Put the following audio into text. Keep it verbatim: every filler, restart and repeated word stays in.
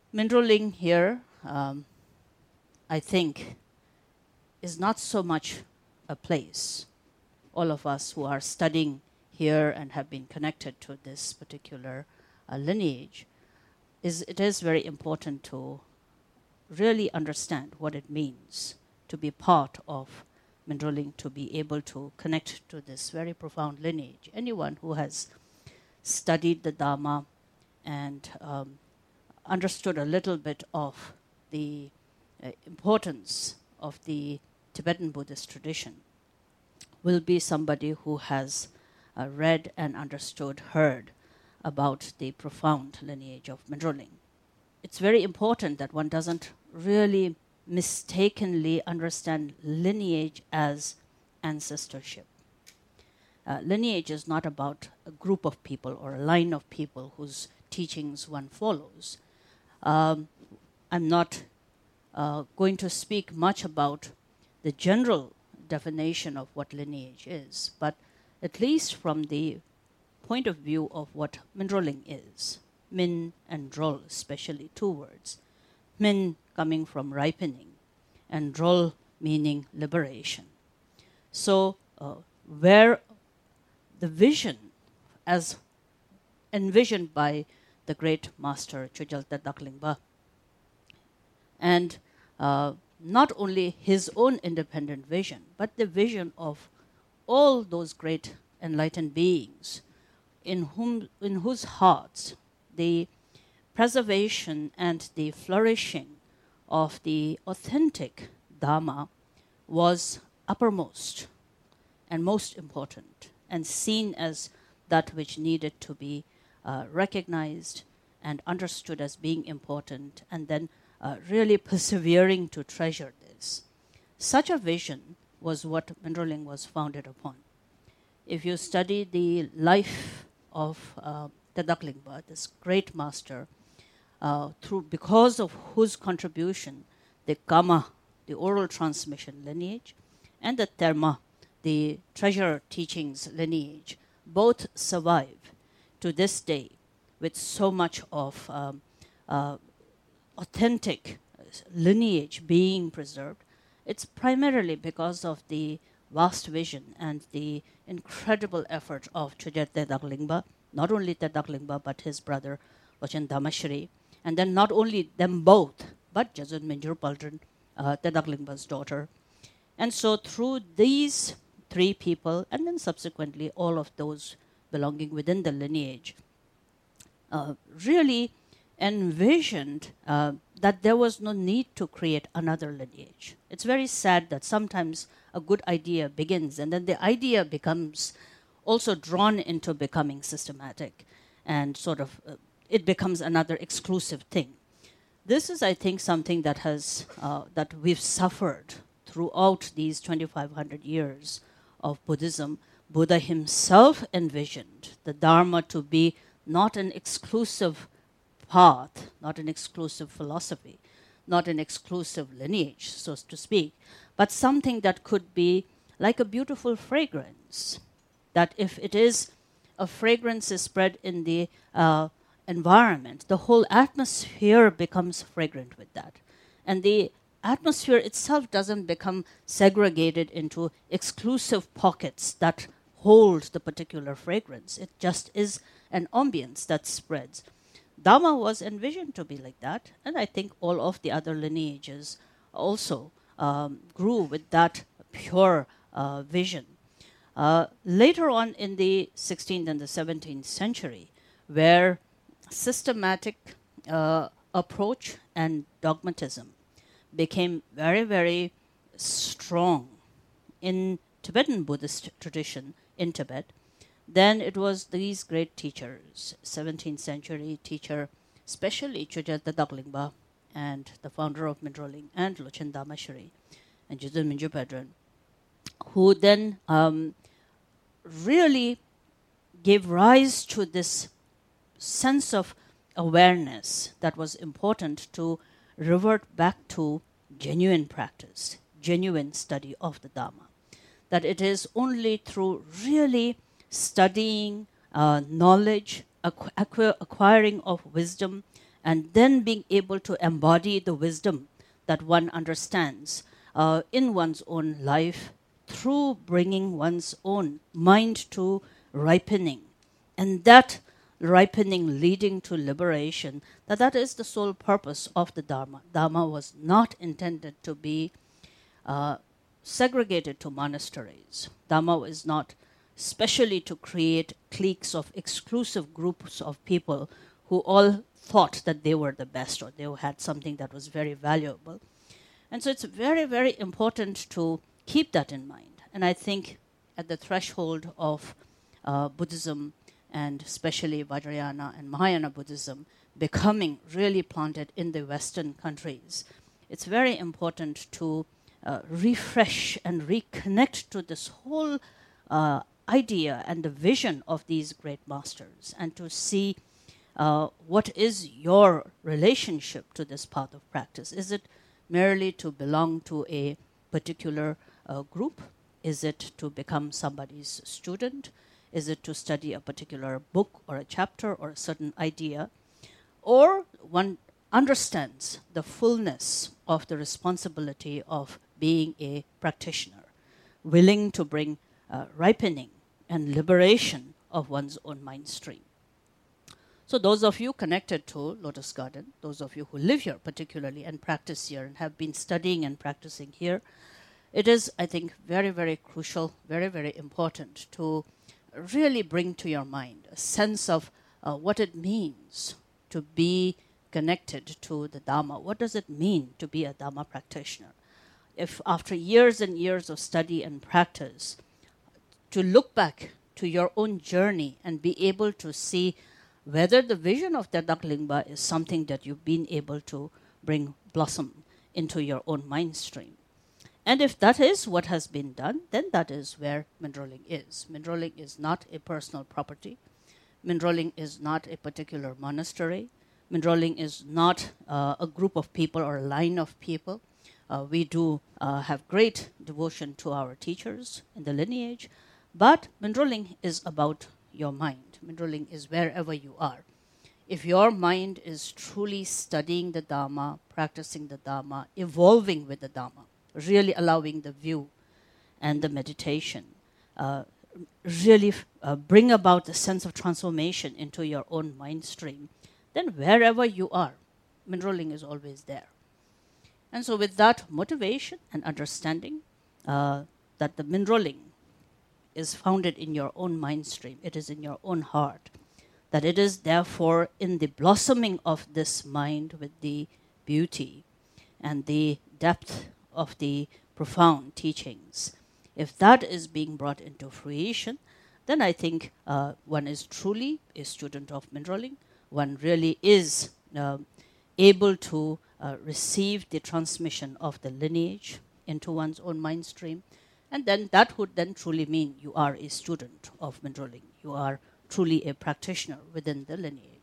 Mindroling here, um, I think, is not so much a place. All of us who are studying here and have been connected to this particular uh, lineage, is it is very important to really understand what it means to be part of Mindroling, to be able to connect to this very profound lineage. Anyone who has studied the Dharma and um, understood a little bit of the uh, importance of the Tibetan Buddhist tradition will be somebody who has uh, read and understood, heard about the profound lineage of Mindroling. It's very important that one doesn't really mistakenly understand lineage as ancestorship. Uh, lineage is not about a group of people or a line of people whose teachings one follows. Um, I'm not uh, going to speak much about the general definition of what lineage is, but at least from the point of view of what Mindroling is, min and drol, especially two words. Min coming from ripening, and drol meaning liberation. So, uh, where the vision, as envisioned by the great master Chögyal Teddak Lingpa, and uh, not only his own independent vision, but the vision of all those great enlightened beings in whom, in whose hearts the preservation and the flourishing of the authentic Dharma was uppermost and most important, and seen as that which needed to be uh, recognized and understood as being important, and then uh, really persevering to treasure this. Such a vision was what Mindroling was founded upon. If you study the life of uh, Teddak Lingpa, this great master, uh, through because of whose contribution the Kama, the oral transmission lineage, and the Terma, the treasure teachings lineage, both survive to this day with so much of um, uh, authentic lineage being preserved. It's primarily because of the vast vision and the incredible effort of Chögyal Teddak Lingpa, not only Teddak Lingpa, but his brother Lochen Dhamashri, and then not only them both, but Jazun Mingyur Palden, uh, Teddak Lingpa's daughter. And so through these three people, and then subsequently all of those belonging within the lineage, uh, really envisioned uh, that there was no need to create another lineage. It's very sad that sometimes a good idea begins and then the idea becomes also drawn into becoming systematic, and sort of uh, it becomes another exclusive thing. This is, I think, something that has uh, that we've suffered throughout these twenty-five hundred years of Buddhism. Buddha himself envisioned the Dharma to be not an exclusive path, not an exclusive philosophy, not an exclusive lineage, so to speak, but something that could be like a beautiful fragrance, that if it is a fragrance is spread in the uh, environment, the whole atmosphere becomes fragrant with that. And the atmosphere itself doesn't become segregated into exclusive pockets that hold the particular fragrance. It just is an ambience that spreads. Dhamma was envisioned to be like that, and I think all of the other lineages also um, grew with that pure uh, vision. Uh, later on in the sixteenth and the seventeenth century, where systematic uh, approach and dogmatism became very, very strong in Tibetan Buddhist tradition in Tibet, then it was these great teachers, seventeenth century teacher, especially Chögyal Teddak Lingpa and the founder of Mindroling, and Lochen Dhamashri and Jizun Mingyur Padran, who then um, really gave rise to this sense of awareness that was important to revert back to genuine practice, genuine study of the Dharma. That it is only through really studying uh, knowledge, acqu- acquir- acquiring of wisdom, and then being able to embody the wisdom that one understands uh, in one's own life through bringing one's own mind to ripening. And that ripening leading to liberation, that that is the sole purpose of the Dharma. Dharma was not intended to be uh, segregated to monasteries. Dharma is not specially to create cliques of exclusive groups of people who all thought that they were the best or they had something that was very valuable. And so it's very, very important to keep that in mind. And I think at the threshold of uh, Buddhism, and especially Vajrayana and Mahayana Buddhism, becoming really planted in the Western countries, it's very important to uh, refresh and reconnect to this whole uh, idea and the vision of these great masters, and to see uh, what is your relationship to this path of practice. Is it merely to belong to a particular uh, group? Is it to become somebody's student? Is it to study a particular book or a chapter or a certain idea? Or one understands the fullness of the responsibility of being a practitioner, willing to bring uh, ripening and liberation of one's own mind stream. So those of you connected to Lotus Garden, those of you who live here particularly and practice here and have been studying and practicing here, it is, I think, very, very crucial, very, very important to really bring to your mind a sense of uh, what it means to be connected to the Dhamma. What does it mean to be a Dhamma practitioner? If after years and years of study and practice, to look back to your own journey and be able to see whether the vision of Terdak Lingpa is something that you've been able to bring blossom into your own mind stream. And if that is what has been done, then that is where Mindroling is. Mindroling is not a personal property. Mindroling is not a particular monastery. Mindroling is not uh, a group of people or a line of people. Uh, we do uh, have great devotion to our teachers in the lineage, but Mindroling is about your mind. Mindroling is wherever you are. If your mind is truly studying the Dhamma, practicing the Dhamma, evolving with the Dhamma, really allowing the view and the meditation, uh, really uh, bring about the sense of transformation into your own mind stream, then wherever you are, Mindroling is always there. And so with that motivation and understanding uh, that the Mindroling is founded in your own mind stream, it is in your own heart, that it is therefore in the blossoming of this mind with the beauty and the depth of the profound teachings. If that is being brought into fruition, then I think uh, one is truly a student of Mindroling. One really is uh, able to uh, receive the transmission of the lineage into one's own mind stream. And then that would then truly mean you are a student of Mindroling. You are truly a practitioner within the lineage.